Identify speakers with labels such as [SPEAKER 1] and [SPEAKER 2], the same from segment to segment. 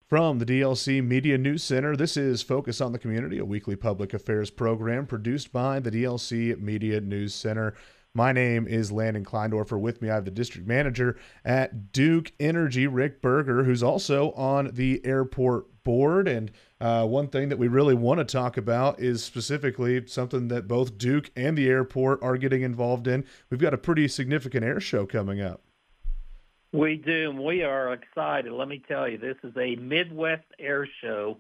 [SPEAKER 1] From the DLC Media News Center, this is Focus on the Community, a weekly public affairs program produced by the DLC Media News Center. My name is Landon Kleindorfer. With me, I have the district manager at Duke Energy, Rick Berger, who's also on the airport board. And one thing that we really want to talk about is specifically something that both Duke and the airport are getting involved in. We've got a pretty significant air show coming up.
[SPEAKER 2] We do, and we are excited. Let me tell you, this is a Midwest Air Show.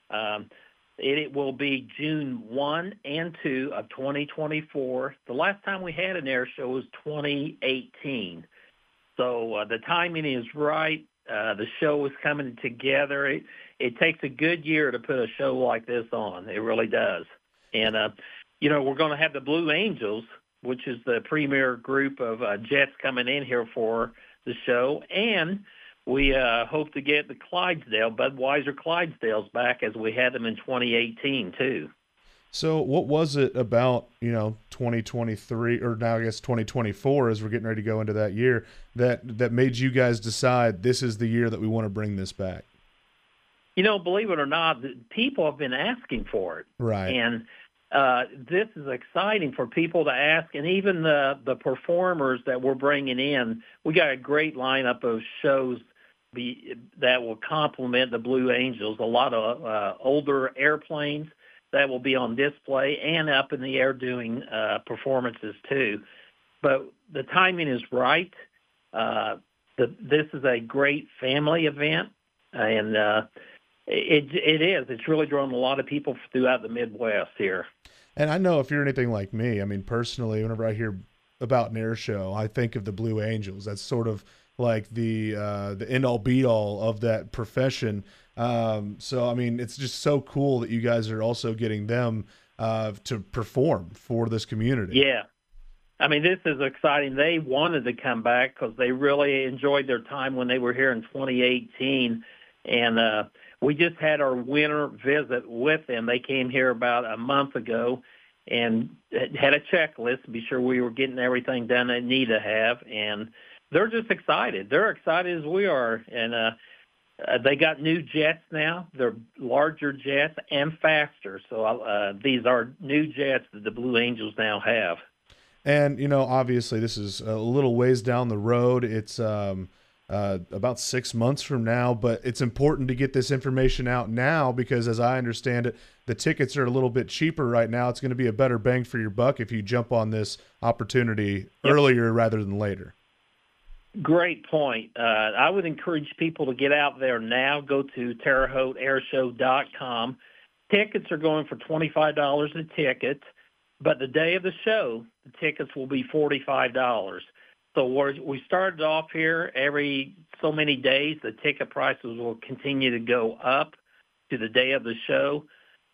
[SPEAKER 2] It will be June 1 and 2 of 2024. The last time we had an air show was 2018. So the timing is right. The show is coming together. It takes a good year to put a show like this on. It really does. And, we're going to have the Blue Angels, which is the premier group of jets coming in here for the show, and we hope to get the Budweiser Clydesdales back as we had them in 2018 too.
[SPEAKER 1] So what was it about, 2023 or now I guess 2024 as we're getting ready to go into that year that made you guys decide this is the year that we want to bring this back?
[SPEAKER 2] Believe it or not, people have been asking for it.
[SPEAKER 1] Right.
[SPEAKER 2] And this is exciting for people to ask, and even the performers that we're bringing in. We got a great lineup of shows that will complement the Blue Angels. A lot of older airplanes that will be on display and up in the air doing performances too. But the timing is right. This is a great family event, and it is. It's really drawn a lot of people throughout the Midwest here.
[SPEAKER 1] And I know if you're anything like me, personally, whenever I hear about an air show, I think of the Blue Angels. That's sort of like the end-all be-all of that profession. So, it's just so cool that you guys are also getting them to perform for this community.
[SPEAKER 2] Yeah. This is exciting. They wanted to come back because they really enjoyed their time when they were here in 2018. And we just had our winter visit with them. They came here about a month ago and had a checklist to be sure we were getting everything done they need to have. And they're just excited. They're excited as we are. And they got new jets now. They're larger jets and faster. So these are new jets that the Blue Angels now have.
[SPEAKER 1] And, obviously this is a little ways down the road. It's about 6 months from now, but it's important to get this information out now because as I understand it, the tickets are a little bit cheaper right now. It's going to be a better bang for your buck if you jump on this opportunity earlier rather than later. Great
[SPEAKER 2] point. I would encourage people to get out there now. Go to TerreHautairshow.com. Tickets are going for $25 a ticket, but the day of the show, the tickets will be $45. So we started off here every so many days. The ticket prices will continue to go up to the day of the show.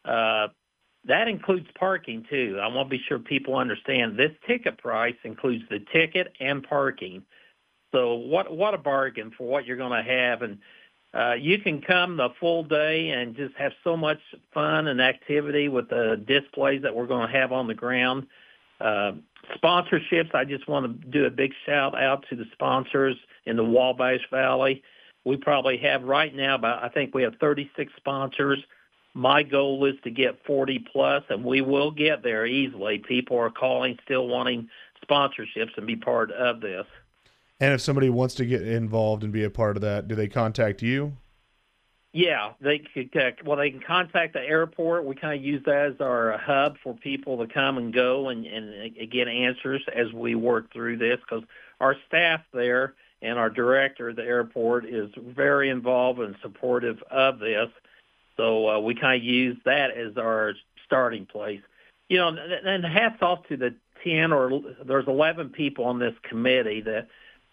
[SPEAKER 2] That includes parking, too. I want to be sure people understand this ticket price includes the ticket and parking. So what a bargain for what you're going to have. And you can come the full day and just have so much fun and activity with the displays that we're going to have on the ground. Sponsorships, I just want to do a big shout out to the sponsors in the Wabash Valley. We probably have right now I think we have 36 sponsors. My goal is to get 40 plus, and we will get there easily. People are calling, still wanting sponsorships and be part of this.
[SPEAKER 1] And if somebody wants to get involved and be a part of that, do they contact you?
[SPEAKER 2] Yeah, they can contact the airport. We kind of use that as our hub for people to come and go and get answers as we work through this because our staff there and our director of the airport is very involved and supportive of this. So we kind of use that as our starting place. And hats off to the 10 or there's 11 people on this committee that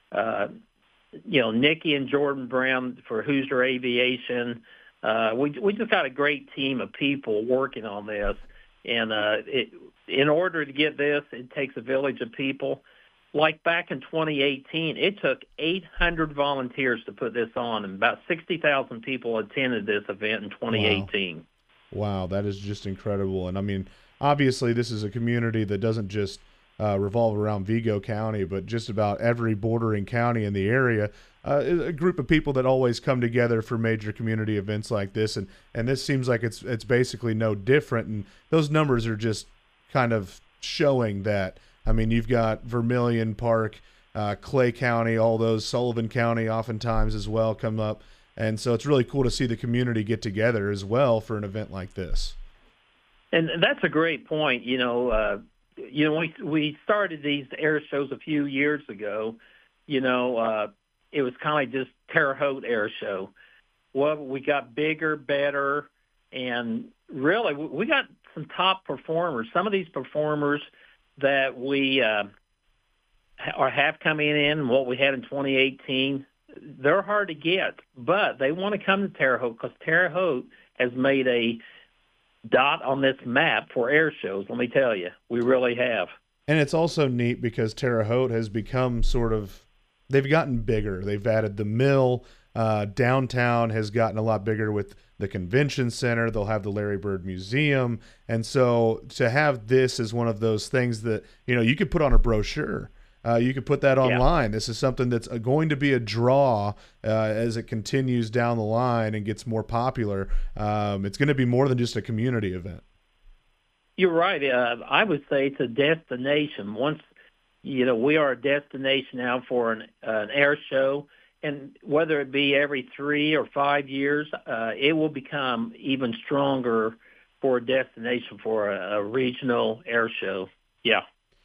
[SPEAKER 2] Nikki and Jordan Brown for Hoosier Aviation. We just got a great team of people working on this. And in order to get this, it takes a village of people. Like back in 2018, it took 800 volunteers to put this on, and about 60,000 people attended this event in 2018.
[SPEAKER 1] Wow, that is just incredible. And obviously this is a community that doesn't just revolve around Vigo County, but just about every bordering county in the area. A group of people that always come together for major community events like this, and this seems like it's basically no different. And those numbers are just kind of showing that. I mean, you've got Vermilion Park, Clay County, all those, Sullivan County oftentimes as well come up. And so it's really cool to see the community get together as well for an event like this.
[SPEAKER 2] And that's a great point. We started these air shows a few years ago. It was kind of just Terre Haute Air Show. Well, we got bigger, better, and really we got some top performers. Some of these performers that we have coming in, what we had in 2018, they're hard to get, but they want to come to Terre Haute because Terre Haute has made a dot on this map for air shows. Let me tell you, we really have.
[SPEAKER 1] And it's also neat because Terre Haute has become they've gotten bigger. They've added the mill. Downtown has gotten a lot bigger with the convention center. They'll have the Larry Bird Museum. And so to have this as one of those things that, you could put on a brochure. You could put that online. Yeah. This is something that's going to be a draw as it continues down the line and gets more popular. It's going to be more than just a community event.
[SPEAKER 2] You're right. I would say it's a destination. Once, we are a destination now for an air show, and whether it be every 3 or 5 years, it will become even stronger for a destination for a regional air show. Yeah.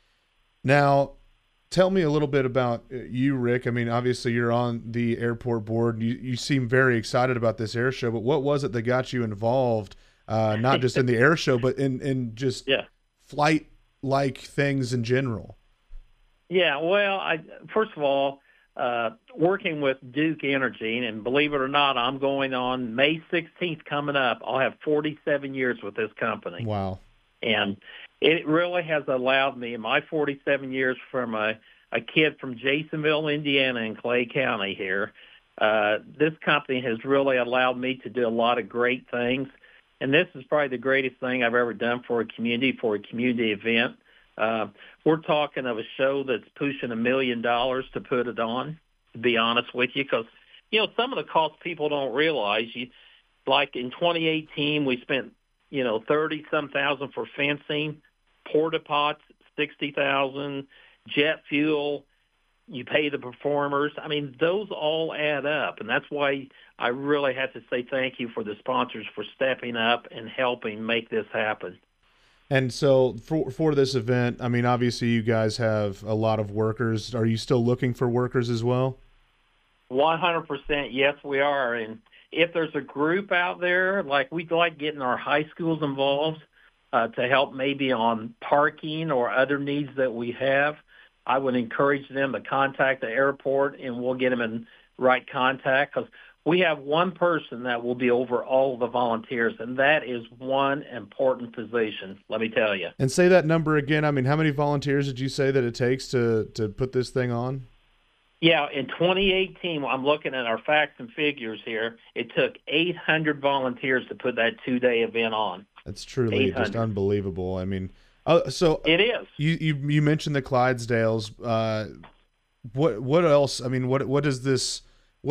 [SPEAKER 1] Now, tell me a little bit about you, Rick. I mean, obviously you're on the airport board. You seem very excited about this air show, but what was it that got you involved, not just in the air show, but in just flight-like things in general?
[SPEAKER 2] Yeah, well, first of all, working with Duke Energy, and believe it or not, I'm going on May 16th coming up. I'll have 47 years with this company.
[SPEAKER 1] Wow.
[SPEAKER 2] And it really has allowed me in my 47 years from a kid from Jasonville, Indiana, in Clay County here. This company has really allowed me to do a lot of great things. And this is probably the greatest thing I've ever done for a community event. We're talking of a show that's pushing $1 million to put it on, to be honest with you, because, some of the costs people don't realize. Like in 2018, we spent, 30-some thousand for fencing, porta pots, $60,000, jet fuel. You pay the performers. I mean, those all add up, and that's why I really have to say thank you for the sponsors for stepping up and helping make this happen.
[SPEAKER 1] And so for this event, I mean, obviously you guys have a lot of workers. Are you still looking for workers as well?
[SPEAKER 2] 100%, yes, we are. And if there's a group out there, like we'd like getting our high schools involved to help maybe on parking or other needs that we have, I would encourage them to contact the airport, and we'll get them in right contact, because we have one person that will be over all the volunteers, and that is one important position, let me tell you.
[SPEAKER 1] And say that number again. I mean, how many volunteers did you say that it takes to put this thing on?
[SPEAKER 2] Yeah, in 2018, I'm looking at our facts and figures here, it took 800 volunteers to put that 2-day event on.
[SPEAKER 1] That's truly
[SPEAKER 2] 800.
[SPEAKER 1] Just unbelievable. I mean, so
[SPEAKER 2] it is.
[SPEAKER 1] You mentioned the Clydesdales. What else? I mean, what does this?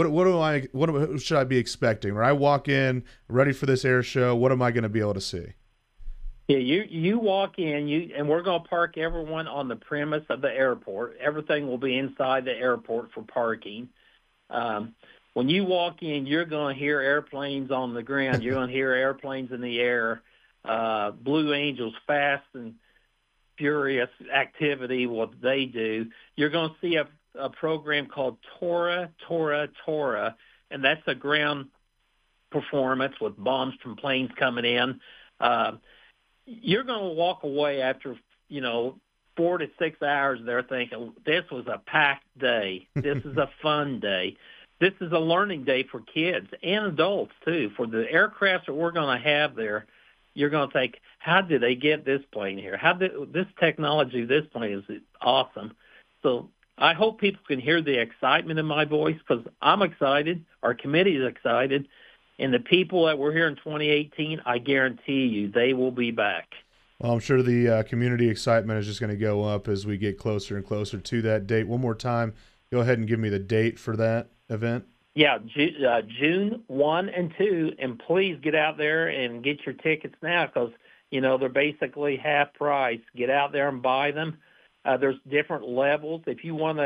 [SPEAKER 1] What should I be expecting? When I walk in ready for this air show, what am I going to be able to see?
[SPEAKER 2] Yeah, you walk in, and we're going to park everyone on the premise of the airport. Everything will be inside the airport for parking. When you walk in, you're going to hear airplanes on the ground. You're going to hear airplanes in the air. Blue Angels, fast and furious activity, what they do. You're going to see a program called Tora, and that's a ground performance with bombs from planes coming in. You're going to walk away after, 4 to 6 hours there thinking, this was a packed day. This is a fun day. This is a learning day for kids and adults, too. For the aircraft that we're going to have there, you're going to think, how did they get this plane here? This technology, this plane is awesome. So I hope people can hear the excitement in my voice, because I'm excited, our committee is excited, and the people that were here in 2018, I guarantee you they will be back.
[SPEAKER 1] Well, I'm sure the community excitement is just going to go up as we get closer and closer to that date. One more time, go ahead and give me the date for that event.
[SPEAKER 2] Yeah, June 1 and 2, and please get out there and get your tickets now because, they're basically half price. Get out there and buy them. There's different levels. If you want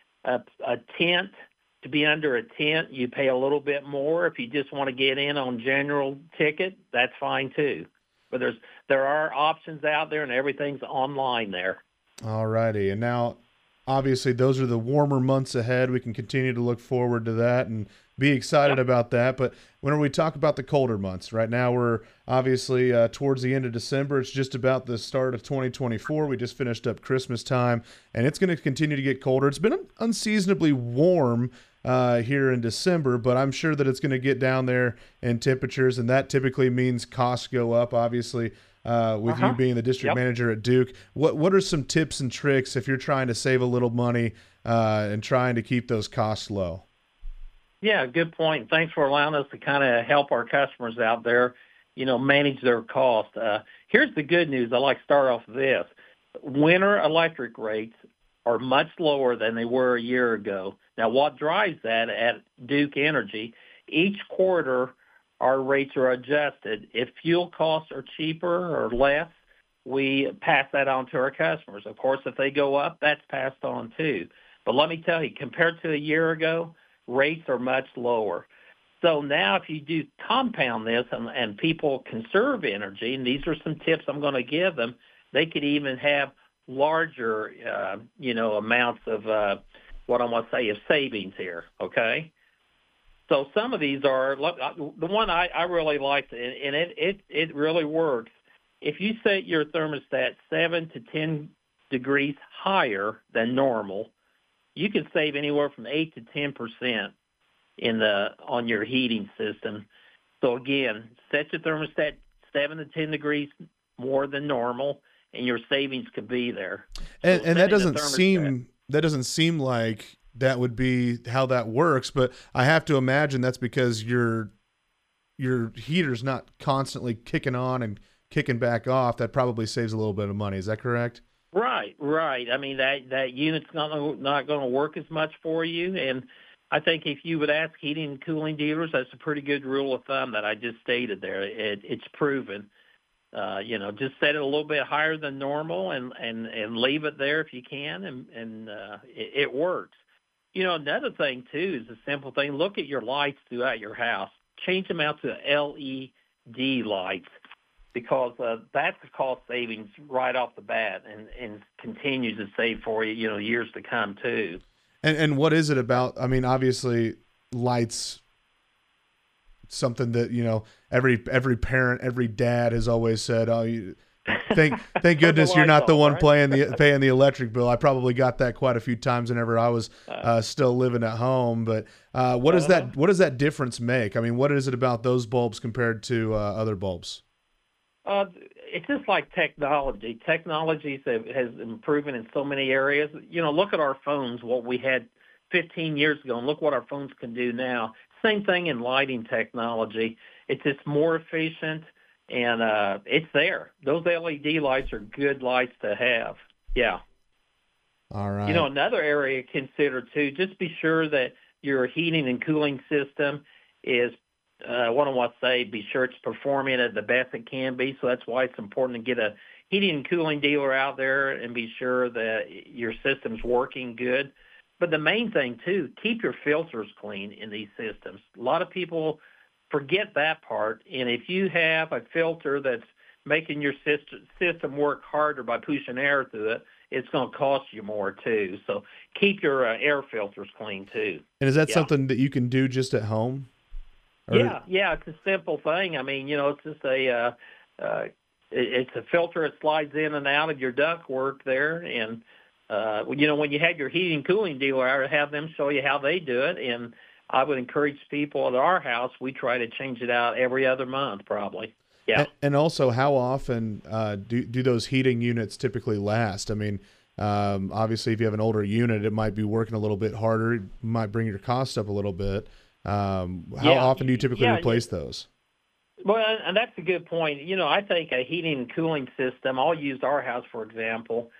[SPEAKER 2] a tent, to be under a tent, you pay a little bit more. If you just want to get in on general ticket, that's fine too. But there are options out there, and everything's online there.
[SPEAKER 1] All righty. And now, obviously, those are the warmer months ahead. We can continue to look forward to that and be excited about that. But when we talk about the colder months, right now we're obviously towards the end of December. It's just about the start of 2024. We just finished up Christmas time, and it's going to continue to get colder. It's been unseasonably warm here in December, but I'm sure that it's going to get down there in temperatures, and that typically means costs go up, obviously. With you being the district manager at Duke, what are some tips and tricks if you're trying to save a little money and trying to keep those costs low?
[SPEAKER 2] Yeah, good point. Thanks for allowing us to kind of help our customers out there, manage their cost. Here's the good news. I like to start off with this. Winter electric rates are much lower than they were a year ago. Now, what drives that at Duke Energy, each quarter our rates are adjusted. If fuel costs are cheaper or less, we pass that on to our customers. Of course, if they go up, that's passed on too. But let me tell you, compared to a year ago, rates are much lower. So now if you do compound this and people conserve energy, and these are some tips I'm going to give them, they could even have larger, amounts of what I want to say is savings here, okay? So some of these are, the one I really like, and it really works. If you set your thermostat 7 to 10 degrees higher than normal, you can save anywhere from 8 to 10% on your heating system. So again, set your thermostat 7 to 10 degrees more than normal, and your savings could be there.
[SPEAKER 1] And that doesn't seem like that would be how that works, but I have to imagine that's because your heater's not constantly kicking on and kicking back off. That probably saves a little bit of money. Is that correct?
[SPEAKER 2] Right. I mean, that unit's not going to work as much for you. And I think if you would ask heating and cooling dealers, that's a pretty good rule of thumb that I just stated there. It's proven. Just set it a little bit higher than normal and leave it there if you can, and it works. Another thing too is a simple thing. Look at your lights throughout your house. Change them out to LED lights, because that's a cost savings right off the bat, and continues to save for you, years to come too.
[SPEAKER 1] And what is it about? I mean, obviously, lights, something that every parent, every dad has always said, "Oh, thank goodness you're not the one paying the electric bill." I probably got that quite a few times whenever I was still living at home. But what does that difference make? I mean, what is it about those bulbs compared to other bulbs?
[SPEAKER 2] It's just like technology. Technology has improved in so many areas. Look at our phones, what we had 15 years ago, and look what our phones can do now. Same thing in lighting technology. It's just more efficient, and it's there. Those LED lights are good lights to have. Yeah.
[SPEAKER 1] All right.
[SPEAKER 2] Another area to consider, too, just be sure that your heating and cooling system is be sure it's performing at the best it can be. So that's why it's important to get a heating and cooling dealer out there and be sure that your system's working good. But the main thing, too, keep your filters clean in these systems. A lot of people forget that part. And if you have a filter that's making your system work harder by pushing air through it, it's going to cost you more, too. So keep your air filters clean, too.
[SPEAKER 1] And is that something that you can do just at home?
[SPEAKER 2] Yeah, it's a simple thing. I mean, it's just it's a filter that slides in and out of your ductwork there, and when you have your heating and cooling dealer out, have them show you how they do it. And I would encourage people at our house, we try to change it out every other month, probably. Yeah.
[SPEAKER 1] And also, how often do those heating units typically last? I mean, obviously, if you have an older unit, it might be working a little bit harder. It might bring your cost up a little bit. How often do you typically replace those?
[SPEAKER 2] Well, and that's a good point. I think a heating and cooling system, I'll use our house for example.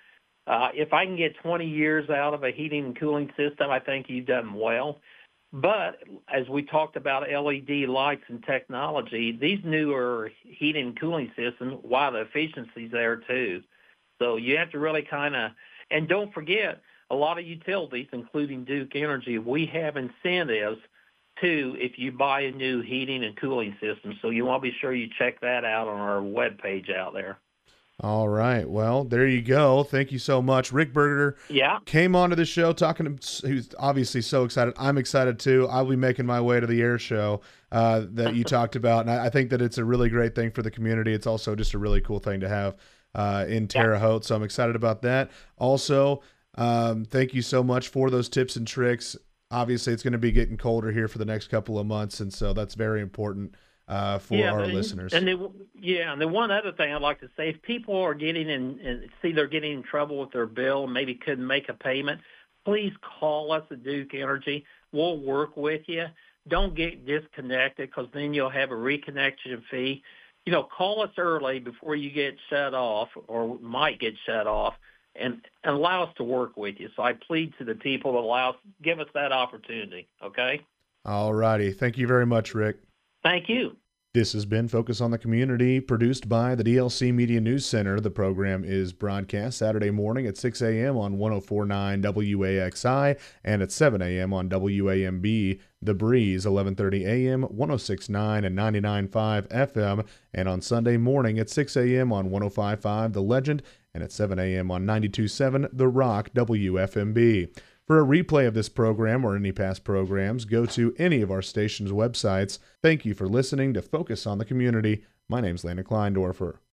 [SPEAKER 2] If I can get 20 years out of a heating and cooling system, I think you've done well. But as we talked about LED lights and technology, these newer heating and cooling systems, wow, the efficiency's there too. So you have to really and don't forget, a lot of utilities, including Duke Energy, we have incentives too if you buy a new heating and cooling system. So you want to be sure you check that out on our webpage out there.
[SPEAKER 1] All right. Well, there you go. Thank you so much. Rick Berger came onto the show talking to, he was obviously so excited. I'm excited too. I'll be making my way to the air show that you talked about. And I think that it's a really great thing for the community. It's also just a really cool thing to have in Terre Haute. So I'm excited about that. Also, thank you so much for those tips and tricks. Obviously, it's going to be getting colder here for the next couple of months. And so that's very important for our listeners.
[SPEAKER 2] And the one other thing I'd like to say, if people are getting they're getting in trouble with their bill and maybe couldn't make a payment, please call us at Duke Energy. We'll work with you. Don't get disconnected because then you'll have a reconnection fee. Call us early before you get shut off or might get shut off and allow us to work with you. So I plead to the people to give us that opportunity, okay?
[SPEAKER 1] All righty. Thank you very much, Rick.
[SPEAKER 2] Thank you.
[SPEAKER 1] This has been Focus on the Community, produced by the DLC Media News Center. The program is broadcast Saturday morning at 6 a.m. on 104.9 WAXI and at 7 a.m. on WAMB, The Breeze, 11:30 a.m., 106.9 and 99.5 FM, and on Sunday morning at 6 a.m. on 105.5 The Legend and at 7 a.m. on 92.7 The Rock, WFMB. For a replay of this program or any past programs, go to any of our station's websites. Thank you for listening to Focus on the Community. My name's Landon Kleindorfer.